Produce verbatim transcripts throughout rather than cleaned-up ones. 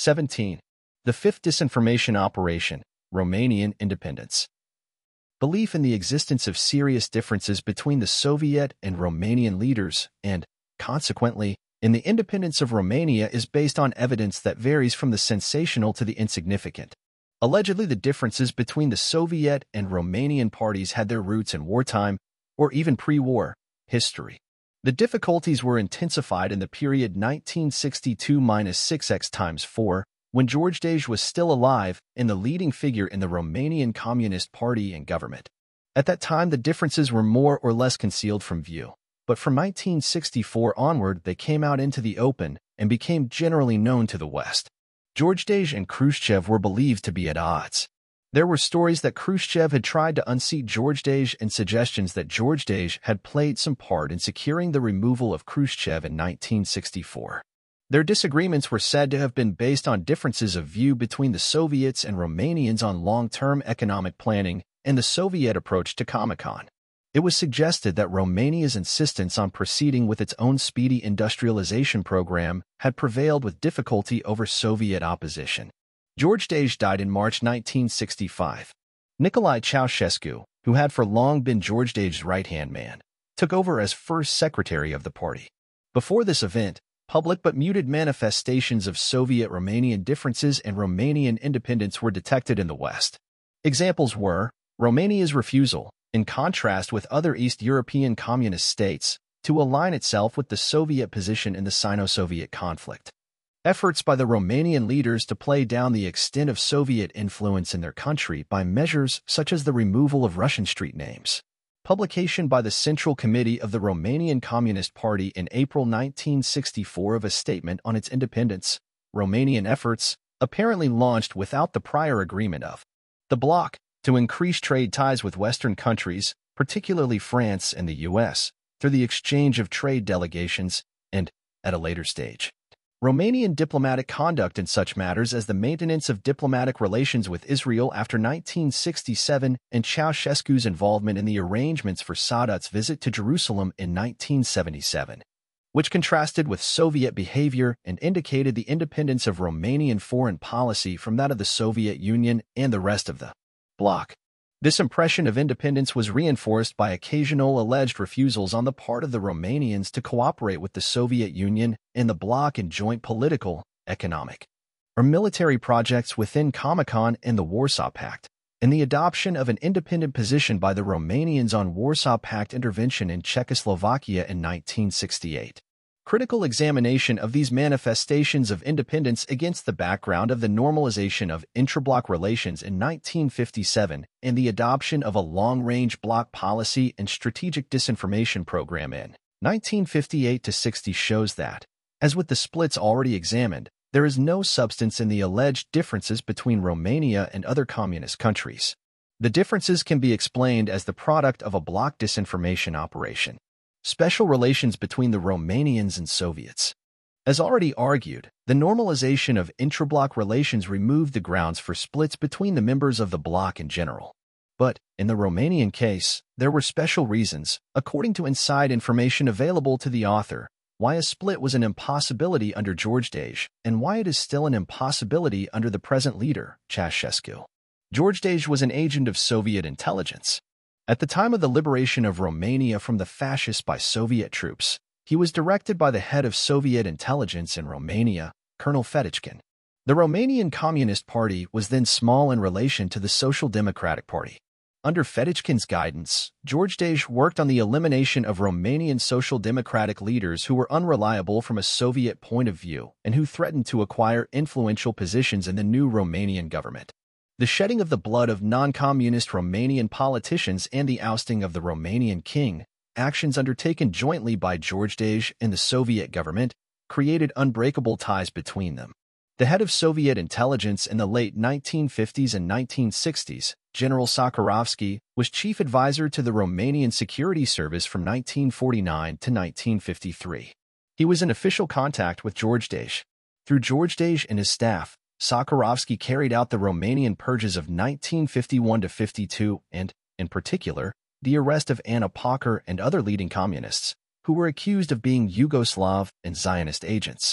seventeen. The fifth disinformation operation, Romanian independence. Belief in the existence of serious differences between the Soviet and Romanian leaders, and, consequently, in the independence of Romania is based on evidence that varies from the sensational to the insignificant. Allegedly, the differences between the Soviet and Romanian parties had their roots in wartime, or even pre-war, history. The difficulties were intensified in the period nineteen sixty-two to six x times four, when George was still alive and the leading figure in the Romanian Communist Party and government. At that time, the differences were more or less concealed from view, but from nineteen sixty-four onward they came out into the open and became generally known to the West. George and Khrushchev were believed to be at odds. There were stories that Khrushchev had tried to unseat George and suggestions that George had played some part in securing the removal of Khrushchev in nineteen sixty-four. Their disagreements were said to have been based on differences of view between the Soviets and Romanians on long-term economic planning and the Soviet approach to Comecon. It was suggested that Romania's insistence on proceeding with its own speedy industrialization program had prevailed with difficulty over Soviet opposition. George died in March nineteen sixty-five. Nicolae Ceausescu, who had for long been George's right-hand man, took over as first secretary of the party. Before this event, public but muted manifestations of Soviet-Romanian differences and Romanian independence were detected in the West. Examples were Romania's refusal, in contrast with other East European communist states, to align itself with the Soviet position in the Sino-Soviet conflict. Efforts by the Romanian leaders to play down the extent of Soviet influence in their country by measures such as the removal of Russian street names. Publication by the Central Committee of the Romanian Communist Party in April nineteen sixty-four of a statement on its independence. Romanian efforts, apparently launched without the prior agreement of the bloc, to increase trade ties with Western countries, particularly France and the U S, through the exchange of trade delegations, and, at a later stage, Romanian diplomatic conduct in such matters as the maintenance of diplomatic relations with Israel after nineteen sixty-seven and Ceausescu's involvement in the arrangements for Sadat's visit to Jerusalem in nineteen seventy-seven, which contrasted with Soviet behavior and indicated the independence of Romanian foreign policy from that of the Soviet Union and the rest of the bloc. This impression of independence was reinforced by occasional alleged refusals on the part of the Romanians to cooperate with the Soviet Union and the bloc in joint political, economic, or military projects within Comecon and the Warsaw Pact, and the adoption of an independent position by the Romanians on Warsaw Pact intervention in Czechoslovakia in nineteen sixty-eight. Critical examination of these manifestations of independence against the background of the normalization of intra-bloc relations in nineteen fifty-seven and the adoption of a long-range bloc policy and strategic disinformation program in nineteen fifty-eight to sixty shows that, as with the splits already examined, there is no substance in the alleged differences between Romania and other communist countries. The differences can be explained as the product of a bloc disinformation operation. Special relations between the Romanians and Soviets. As already argued, the normalization of intra-bloc relations removed the grounds for splits between the members of the bloc in general. But, in the Romanian case, there were special reasons, according to inside information available to the author, why a split was an impossibility under George and why it is still an impossibility under the present leader, Ceausescu. George was an agent of Soviet intelligence. At the time of the liberation of Romania from the fascists by Soviet troops, he was directed by the head of Soviet intelligence in Romania, Colonel Fedotkin. The Romanian Communist Party was then small in relation to the Social Democratic Party. Under Fedotkin's guidance, George worked on the elimination of Romanian social democratic leaders who were unreliable from a Soviet point of view and who threatened to acquire influential positions in the new Romanian government. The shedding of the blood of non-communist Romanian politicians and the ousting of the Romanian king, actions undertaken jointly by George and the Soviet government, created unbreakable ties between them. The head of Soviet intelligence in the late nineteen fifties and nineteen sixties, General Sakharovsky, was chief advisor to the Romanian Security Service from nineteen forty-nine to nineteen fifty-three. He was in official contact with George. Through George and his staff, Sakharovsky carried out the Romanian purges of nineteen fifty-one to fifty-two and, in particular, the arrest of Anna Pacher and other leading communists, who were accused of being Yugoslav and Zionist agents.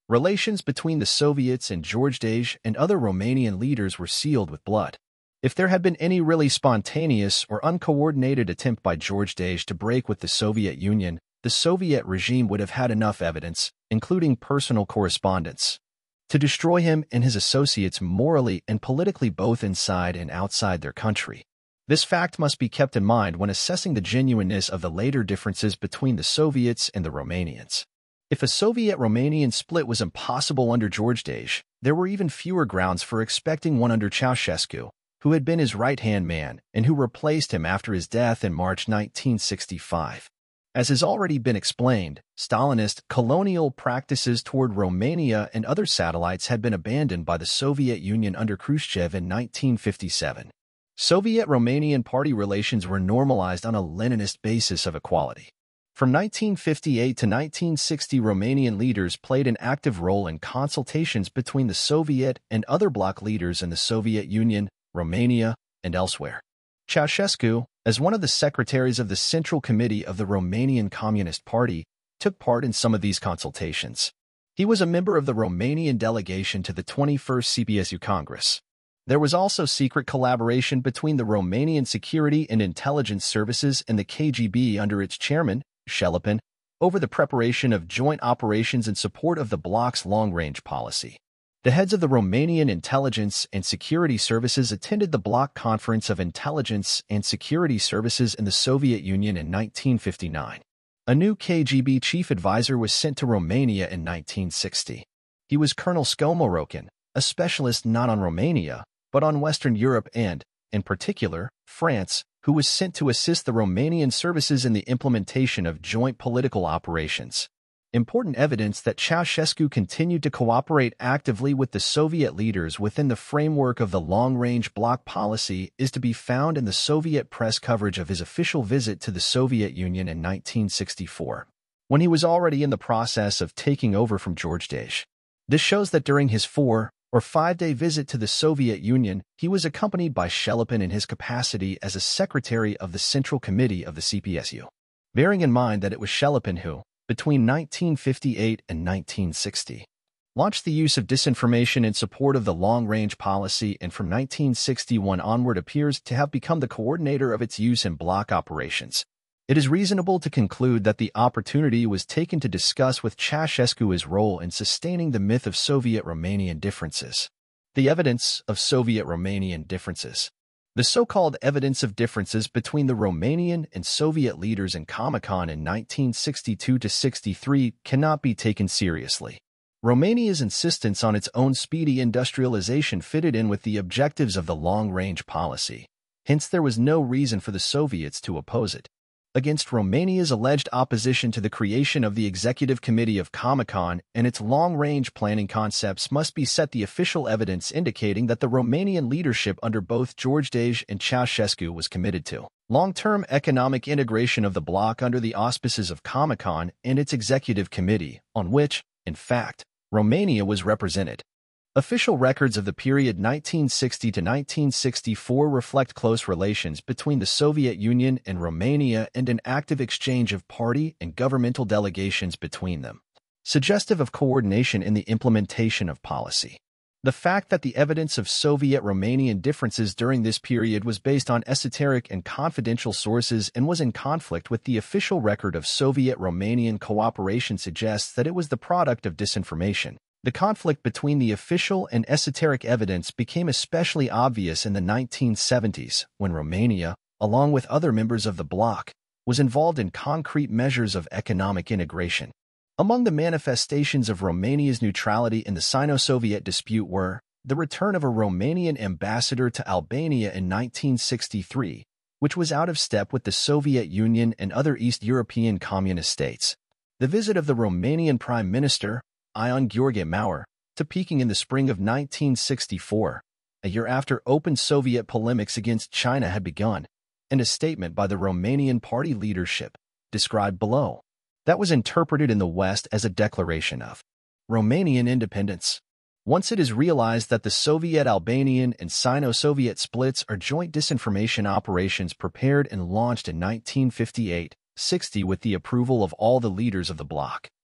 Relations between the Soviets and George and other Romanian leaders were sealed with blood. If there had been any really spontaneous or uncoordinated attempt by George to break with the Soviet Union, the Soviet regime would have had enough evidence, including personal correspondence, to destroy him and his associates morally and politically both inside and outside their country. This fact must be kept in mind when assessing the genuineness of the later differences between the Soviets and the Romanians. If a Soviet-Romanian split was impossible under George, there were even fewer grounds for expecting one under Ceausescu, who had been his right-hand man and who replaced him after his death in March nineteen sixty-five. As has already been explained, Stalinist colonial practices toward Romania and other satellites had been abandoned by the Soviet Union under Khrushchev in nineteen fifty-seven. Soviet-Romanian party relations were normalized on a Leninist basis of equality. From nineteen fifty-eight to nineteen sixty, Romanian leaders played an active role in consultations between the Soviet and other bloc leaders in the Soviet Union, Romania, and elsewhere. Ceausescu, as one of the secretaries of the Central Committee of the Romanian Communist Party, took part in some of these consultations. He was a member of the Romanian delegation to the twenty-first C P S U Congress. There was also secret collaboration between the Romanian Security and Intelligence Services and the K G B under its chairman, Shelepin, over the preparation of joint operations in support of the bloc's long-range policy. The heads of the Romanian Intelligence and Security Services attended the Bloc Conference of Intelligence and Security Services in the Soviet Union in nineteen fifty-nine. A new K G B chief advisor was sent to Romania in nineteen sixty. He was Colonel Skomorokin, a specialist not on Romania, but on Western Europe and, in particular, France, who was sent to assist the Romanian services in the implementation of joint political operations. Important evidence that Ceausescu continued to cooperate actively with the Soviet leaders within the framework of the long-range bloc policy is to be found in the Soviet press coverage of his official visit to the Soviet Union in nineteen sixty-four, when he was already in the process of taking over from George. This shows that during his four- or five-day visit to the Soviet Union, he was accompanied by Shelepin in his capacity as a secretary of the Central Committee of the C P S U. Bearing in mind that it was Shelepin who, between nineteen fifty-eight and nineteen sixty, launched the use of disinformation in support of the long-range policy and from nineteen sixty-one onward appears to have become the coordinator of its use in bloc operations. It is reasonable to conclude that the opportunity was taken to discuss with Ceausescu his role in sustaining the myth of Soviet-Romanian differences. The evidence of Soviet-Romanian differences. The so-called evidence of differences between the Romanian and Soviet leaders in Comecon in nineteen sixty-two to sixty-three cannot be taken seriously. Romania's insistence on its own speedy industrialization fitted in with the objectives of the long-range policy. Hence, there was no reason for the Soviets to oppose it. Against Romania's alleged opposition to the creation of the Executive Committee of Comecon and its long-range planning concepts must be set the official evidence indicating that the Romanian leadership under both George and Ceausescu was committed to long-term economic integration of the bloc under the auspices of Comecon and its Executive Committee, on which, in fact, Romania was represented. Official records of the period nineteen sixty to nineteen sixty-four reflect close relations between the Soviet Union and Romania and an active exchange of party and governmental delegations between them, suggestive of coordination in the implementation of policy. The fact that the evidence of Soviet-Romanian differences during this period was based on esoteric and confidential sources and was in conflict with the official record of Soviet-Romanian cooperation suggests that it was the product of disinformation. The conflict between the official and esoteric evidence became especially obvious in the nineteen seventies, when Romania, along with other members of the bloc, was involved in concrete measures of economic integration. Among the manifestations of Romania's neutrality in the Sino-Soviet dispute were the return of a Romanian ambassador to Albania in nineteen sixty-three, which was out of step with the Soviet Union and other East European communist states, the visit of the Romanian Prime Minister, Ion Gheorghe Maurer, to Peking in the spring of nineteen sixty-four, a year after open Soviet polemics against China had begun, and a statement by the Romanian party leadership, described below, that was interpreted in the West as a declaration of Romanian independence. Once it is realized that the Soviet-Albanian and Sino-Soviet splits are joint disinformation operations prepared and launched in nineteen fifty-eight sixty with the approval of all the leaders of the bloc.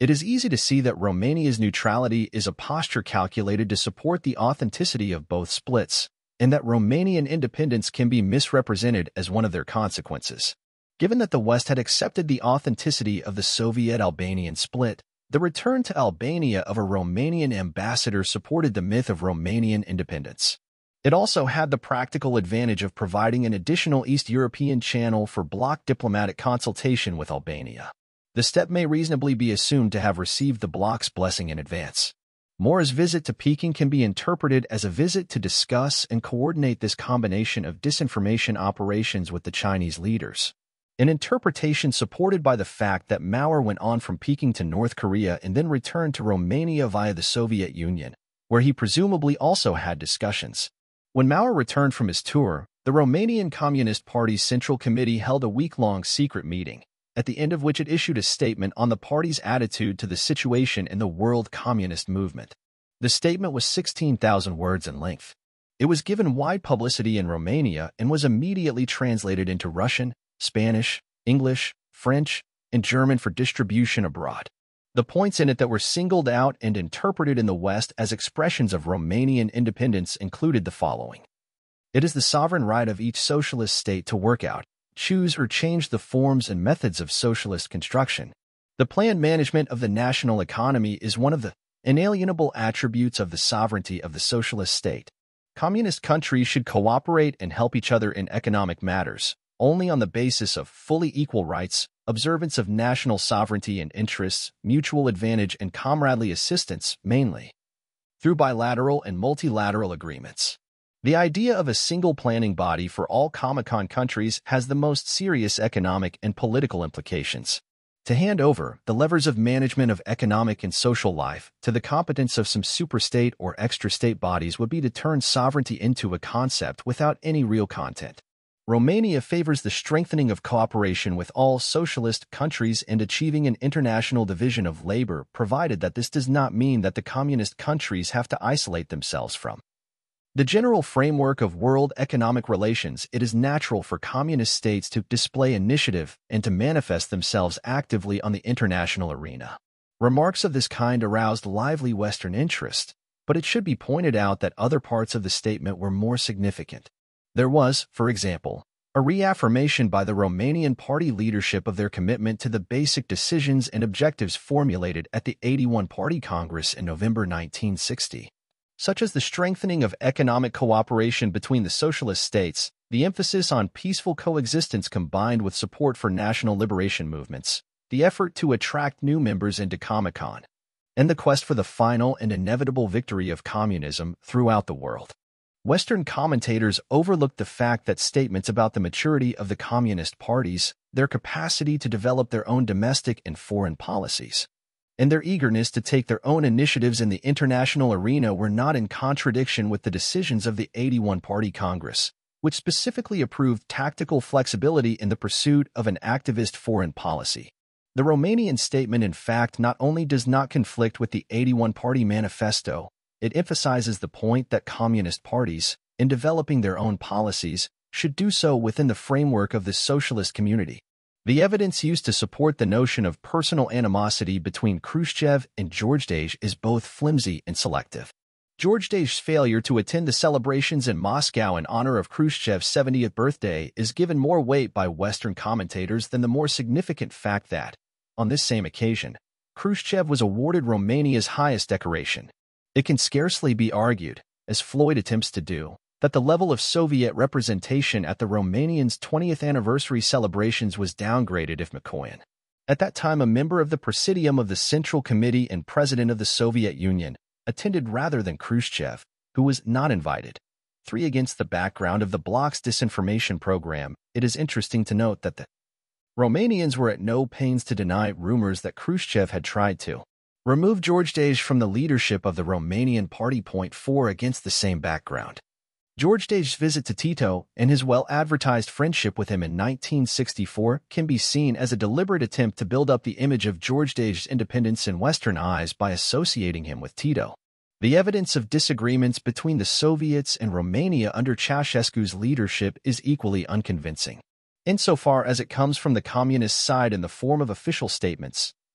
It is easy to see that Romania's neutrality is a posture calculated to support the authenticity of both splits, and that Romanian independence can be misrepresented as one of their consequences. Given that the West had accepted the authenticity of the Soviet-Albanian split, the return to Albania of a Romanian ambassador supported the myth of Romanian independence. It also had the practical advantage of providing an additional East European channel for bloc diplomatic consultation with Albania. The step may reasonably be assumed to have received the bloc's blessing in advance. Moore's visit to Peking can be interpreted as a visit to discuss and coordinate this combination of disinformation operations with the Chinese leaders. An interpretation supported by the fact that Maurer went on from Peking to North Korea and then returned to Romania via the Soviet Union, where he presumably also had discussions. When Maurer returned from his tour, the Romanian Communist Party's Central Committee held a week-long secret meeting, at the end of which it issued a statement on the party's attitude to the situation in the world communist movement. The statement was sixteen thousand words in length. It was given wide publicity in Romania and was immediately translated into Russian, Spanish, English, French, and German for distribution abroad. The points in it that were singled out and interpreted in the West as expressions of Romanian independence included the following. It is the sovereign right of each socialist state to work out, choose or change the forms and methods of socialist construction. The planned management of the national economy is one of the inalienable attributes of the sovereignty of the socialist state. Communist countries should cooperate and help each other in economic matters, only on the basis of fully equal rights, observance of national sovereignty and interests, mutual advantage and comradely assistance, mainly through bilateral and multilateral agreements. The idea of a single planning body for all Comecon countries has the most serious economic and political implications. To hand over the levers of management of economic and social life to the competence of some superstate or extra-state bodies would be to turn sovereignty into a concept without any real content. Romania favors the strengthening of cooperation with all socialist countries and achieving an international division of labor, provided that this does not mean that the communist countries have to isolate themselves from the general framework of world economic relations. It is natural for communist states to display initiative and to manifest themselves actively on the international arena. Remarks of this kind aroused lively Western interest, but it should be pointed out that other parts of the statement were more significant. There was, for example, a reaffirmation by the Romanian party leadership of their commitment to the basic decisions and objectives formulated at the eighty-one Party Congress in November nineteen sixty. Such as the strengthening of economic cooperation between the socialist states, the emphasis on peaceful coexistence combined with support for national liberation movements, the effort to attract new members into Comecon, and the quest for the final and inevitable victory of communism throughout the world. Western commentators overlooked the fact that statements about the maturity of the communist parties, their capacity to develop their own domestic and foreign policies, and their eagerness to take their own initiatives in the international arena were not in contradiction with the decisions of the eighty-one Party Congress, which specifically approved tactical flexibility in the pursuit of an activist foreign policy. The Romanian statement, in fact, not only does not conflict with the eighty-one Party Manifesto, it emphasizes the point that communist parties, in developing their own policies, should do so within the framework of the socialist community. The evidence used to support the notion of personal animosity between Khrushchev and Georgesdej is both flimsy and selective. Georgesdej's failure to attend the celebrations in Moscow in honor of Khrushchev's seventieth birthday is given more weight by Western commentators than the more significant fact that, on this same occasion, Khrushchev was awarded Romania's highest decoration. It can scarcely be argued, as Floyd attempts to do, that the level of Soviet representation at the Romanians' twentieth anniversary celebrations was downgraded if Mikoyan, at that time a member of the Presidium of the Central Committee and President of the Soviet Union, attended rather than Khrushchev, who was not invited. three Against the background of the bloc's disinformation program, it is interesting to note that the Romanians were at no pains to deny rumors that Khrushchev had tried to remove Georgesdej from the leadership of the Romanian Party. Point four Against the same background, Georgesdej's visit to Tito and his well-advertised friendship with him in nineteen sixty-four can be seen as a deliberate attempt to build up the image of Georgesdej's independence in Western eyes by associating him with Tito. The evidence of disagreements between the Soviets and Romania under Ceausescu's leadership is equally unconvincing. Insofar as it comes from the communist side in the form of official statements,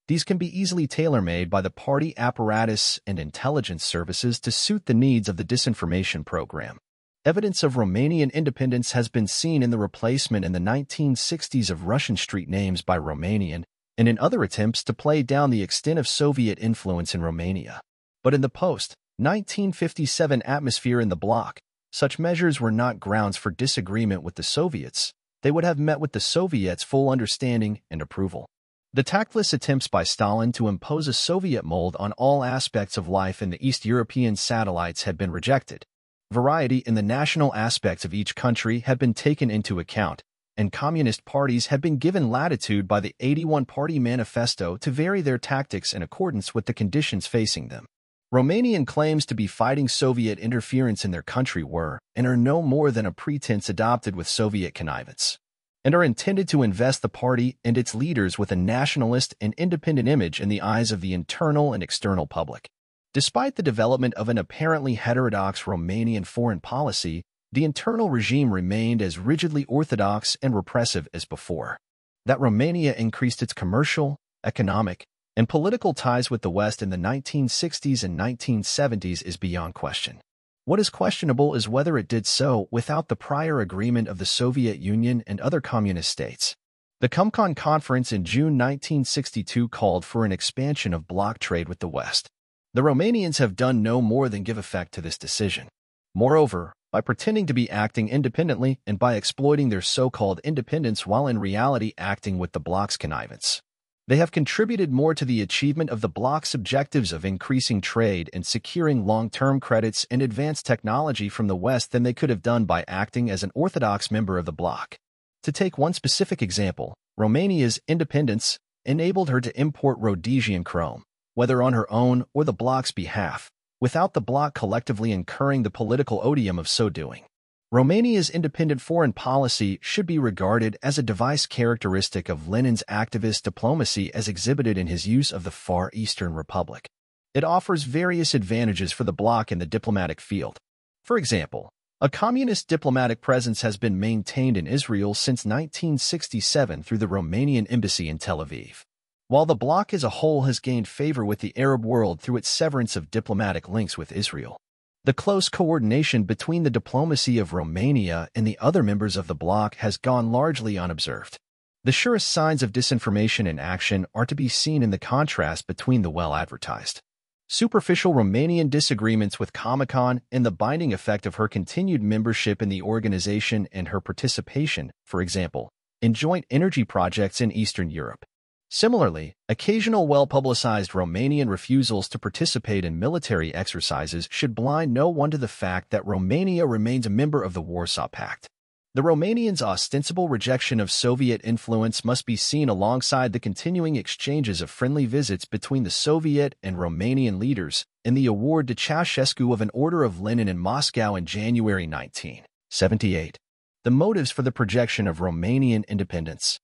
These can be easily tailor-made by the party apparatus and intelligence services to suit the needs of the disinformation program. Evidence of Romanian independence has been seen in the replacement in the nineteen sixties of Russian street names by Romanian and in other attempts to play down the extent of Soviet influence in Romania. But in the post nineteen fifty-seven atmosphere in the bloc, such measures were not grounds for disagreement with the Soviets. They would have met with the Soviets' full understanding and approval. The tactless attempts by Stalin to impose a Soviet mold on all aspects of life in the East European satellites had been rejected. Variety in the national aspects of each country had been taken into account, and communist parties had been given latitude by the eighty-one Party Manifesto to vary their tactics in accordance with the conditions facing them. Romanian claims to be fighting Soviet interference in their country were and are no more than a pretense adopted with Soviet connivance, and are intended to invest the party and its leaders with a nationalist and independent image in the eyes of the internal and external public. Despite the development of an apparently heterodox Romanian foreign policy, the internal regime remained as rigidly orthodox and repressive as before. That Romania increased its commercial, economic, and political ties with the West in the nineteen sixties and nineteen seventies is beyond question. What is questionable is whether it did so without the prior agreement of the Soviet Union and other communist states. The Comecon Conference in June nineteen sixty-two called for an expansion of bloc trade with the West. The Romanians have done no more than give effect to this decision. Moreover, by pretending to be acting independently and by exploiting their so-called independence while in reality acting with the bloc's connivance, they have contributed more to the achievement of the bloc's objectives of increasing trade and securing long-term credits and advanced technology from the West than they could have done by acting as an orthodox member of the bloc. To take one specific example, Romania's independence enabled her to import Rhodesian chrome, whether on her own or the bloc's behalf, without the bloc collectively incurring the political odium of so doing. Romania's independent foreign policy should be regarded as a device characteristic of Lenin's activist diplomacy as exhibited in his use of the Far Eastern Republic. It offers various advantages for the bloc in the diplomatic field. For example, a communist diplomatic presence has been maintained in Israel since nineteen sixty-seven through the Romanian embassy in Tel Aviv, while the bloc as a whole has gained favor with the Arab world through its severance of diplomatic links with Israel. The close coordination between the diplomacy of Romania and the other members of the bloc has gone largely unobserved. The surest signs of disinformation in action are to be seen in the contrast between the well-advertised superficial Romanian disagreements with Comecon and the binding effect of her continued membership in the organization and her participation, for example, in joint energy projects in Eastern Europe. Similarly, occasional well-publicized Romanian refusals to participate in military exercises should blind no one to the fact that Romania remains a member of the Warsaw Pact. The Romanians' ostensible rejection of Soviet influence must be seen alongside the continuing exchanges of friendly visits between the Soviet and Romanian leaders and the award to Ceausescu of an Order of Lenin in Moscow in January nineteen seventy-eight. The motives for the projection of Romanian independence.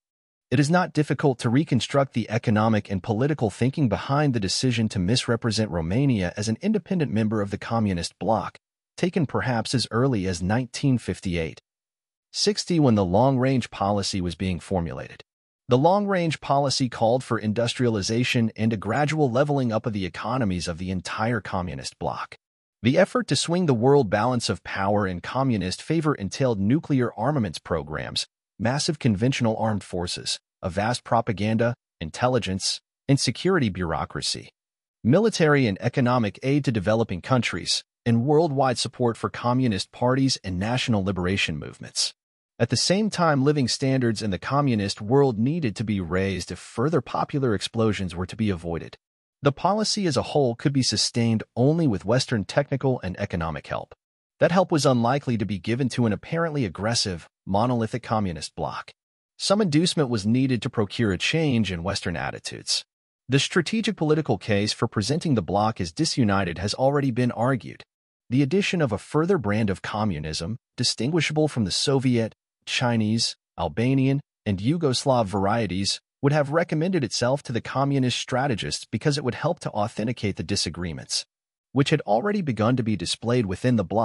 It is not difficult to reconstruct the economic and political thinking behind the decision to misrepresent Romania as an independent member of the Communist bloc, taken perhaps as early as nineteen fifty-eight sixty when the long-range policy was being formulated. The long-range policy called for industrialization and a gradual leveling up of the economies of the entire Communist bloc. The effort to swing the world balance of power in communist favor entailed nuclear armaments programs, massive conventional armed forces, a vast propaganda, intelligence, and security bureaucracy, military and economic aid to developing countries, and worldwide support for communist parties and national liberation movements. At the same time, living standards in the communist world needed to be raised if further popular explosions were to be avoided. The policy as a whole could be sustained only with Western technical and economic help. That help was unlikely to be given to an apparently aggressive, monolithic communist bloc. Some inducement was needed to procure a change in Western attitudes. The strategic political case for presenting the bloc as disunited has already been argued. The addition of a further brand of communism, distinguishable from the Soviet, Chinese, Albanian, and Yugoslav varieties, would have recommended itself to the communist strategists because it would help to authenticate the disagreements, which had already begun to be displayed within the bloc,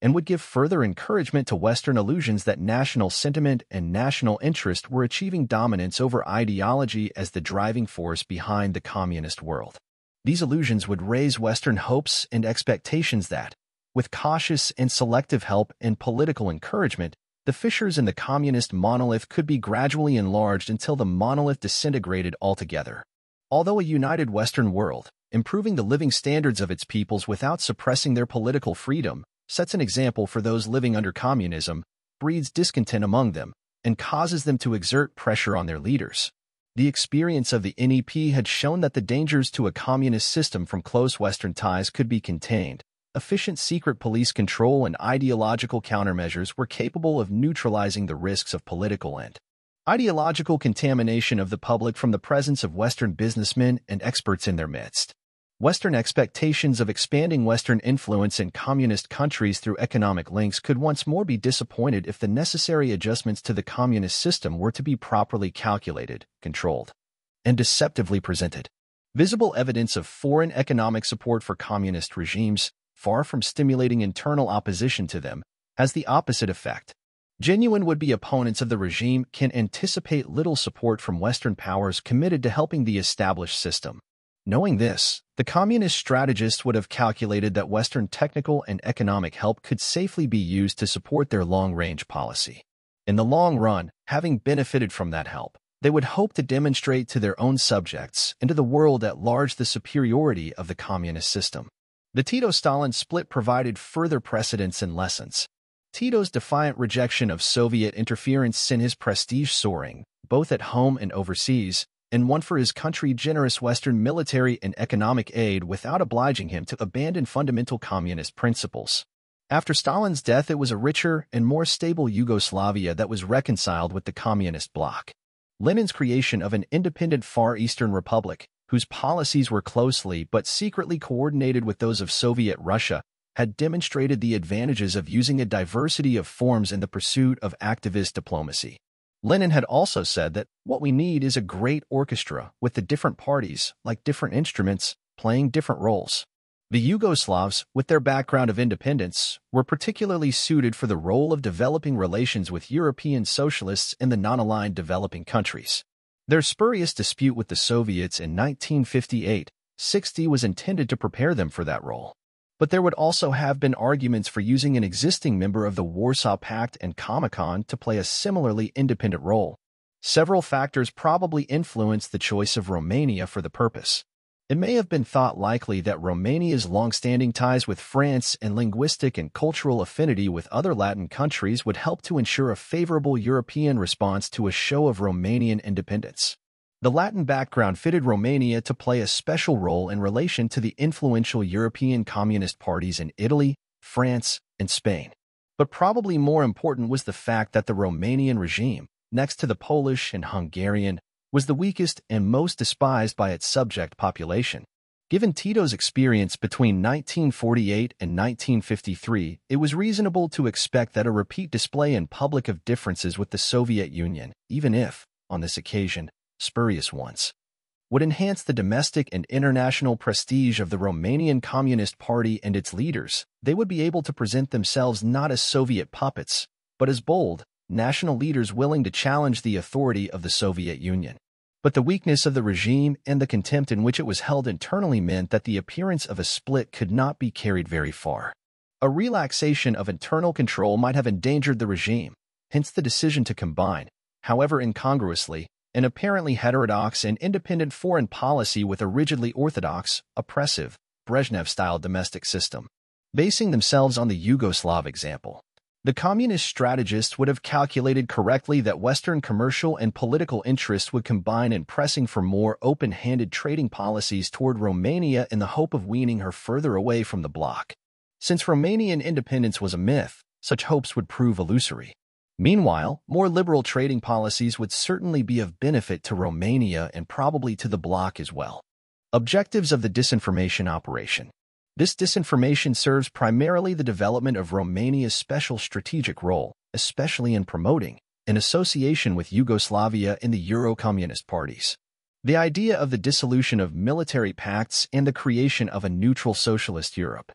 and would give further encouragement to Western illusions that national sentiment and national interest were achieving dominance over ideology as the driving force behind the communist world. These illusions would raise Western hopes and expectations that, with cautious and selective help and political encouragement, the fissures in the communist monolith could be gradually enlarged until the monolith disintegrated altogether. Although a united Western world, improving the living standards of its peoples without suppressing their political freedom, sets an example for those living under communism, breeds discontent among them, and causes them to exert pressure on their leaders. The experience of the N E P had shown that the dangers to a communist system from close Western ties could be contained. Efficient secret police control and ideological countermeasures were capable of neutralizing the risks of political and ideological contamination of the public from the presence of Western businessmen and experts in their midst. Western expectations of expanding Western influence in communist countries through economic links could once more be disappointed if the necessary adjustments to the communist system were to be properly calculated, controlled, and deceptively presented. Visible evidence of foreign economic support for communist regimes, far from stimulating internal opposition to them, has the opposite effect. Genuine would-be opponents of the regime can anticipate little support from Western powers committed to helping the established system. Knowing this, the communist strategists would have calculated that Western technical and economic help could safely be used to support their long-range policy. In the long run, having benefited from that help, they would hope to demonstrate to their own subjects and to the world at large the superiority of the communist system. The Tito-Stalin split provided further precedents and lessons. Tito's defiant rejection of Soviet interference sent his prestige soaring, both at home and overseas, and won for his country generous Western military and economic aid without obliging him to abandon fundamental communist principles. After Stalin's death, it was a richer and more stable Yugoslavia that was reconciled with the communist bloc. Lenin's creation of an independent Far Eastern Republic, whose policies were closely but secretly coordinated with those of Soviet Russia, had demonstrated the advantages of using a diversity of forms in the pursuit of activist diplomacy. Lenin had also said that what we need is a great orchestra with the different parties, like different instruments, playing different roles. The Yugoslavs, with their background of independence, were particularly suited for the role of developing relations with European socialists in the non-aligned developing countries. Their spurious dispute with the Soviets in nineteen fifty-eight sixty was intended to prepare them for that role. But there would also have been arguments for using an existing member of the Warsaw Pact and Comecon to play a similarly independent role. Several factors probably influenced the choice of Romania for the purpose. It may have been thought likely that Romania's long-standing ties with France and linguistic and cultural affinity with other Latin countries would help to ensure a favorable European response to a show of Romanian independence. The Latin background fitted Romania to play a special role in relation to the influential European communist parties in Italy, France, and Spain. But probably more important was the fact that the Romanian regime, next to the Polish and Hungarian, was the weakest and most despised by its subject population. Given Tito's experience between nineteen forty-eight and nineteen fifty-three, it was reasonable to expect that a repeat display in public of differences with the Soviet Union, even if, on this occasion, spurious ones, would enhance the domestic and international prestige of the Romanian Communist Party and its leaders. They would be able to present themselves not as Soviet puppets, but as bold, national leaders willing to challenge the authority of the Soviet Union. But the weakness of the regime and the contempt in which it was held internally meant that the appearance of a split could not be carried very far. A relaxation of internal control might have endangered the regime, hence the decision to combine, however incongruously, an apparently heterodox and independent foreign policy with a rigidly orthodox, oppressive, Brezhnev-style domestic system. Basing themselves on the Yugoslav example, the communist strategists would have calculated correctly that Western commercial and political interests would combine in pressing for more open-handed trading policies toward Romania in the hope of weaning her further away from the bloc. Since Romanian independence was a myth, such hopes would prove illusory. Meanwhile, more liberal trading policies would certainly be of benefit to Romania and probably to the bloc as well. Objectives of the disinformation operation. This disinformation serves primarily the development of Romania's special strategic role, especially in promoting an association with Yugoslavia in the Euro-communist parties. The idea of the dissolution of military pacts and the creation of a neutral socialist Europe.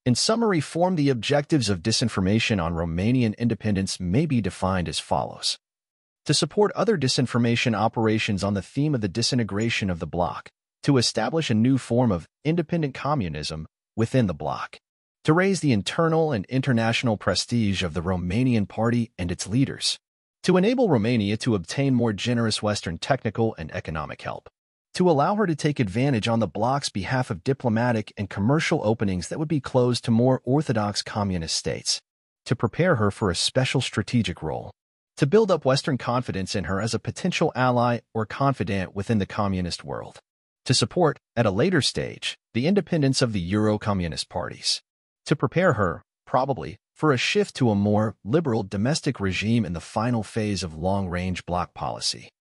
In summary form, the objectives of disinformation on Romanian independence may be defined as follows. To support other disinformation operations on the theme of the disintegration of the bloc, to establish a new form of independent communism within the bloc, to raise the internal and international prestige of the Romanian Party and its leaders, to enable Romania to obtain more generous Western technical and economic help, to allow her to take advantage on the bloc's behalf of diplomatic and commercial openings that would be closed to more orthodox communist states, to prepare her for a special strategic role, to build up Western confidence in her as a potential ally or confidant within the communist world, to support, at a later stage, the independence of the Euro-communist parties, to prepare her, probably, for a shift to a more liberal domestic regime in the final phase of long-range bloc policy.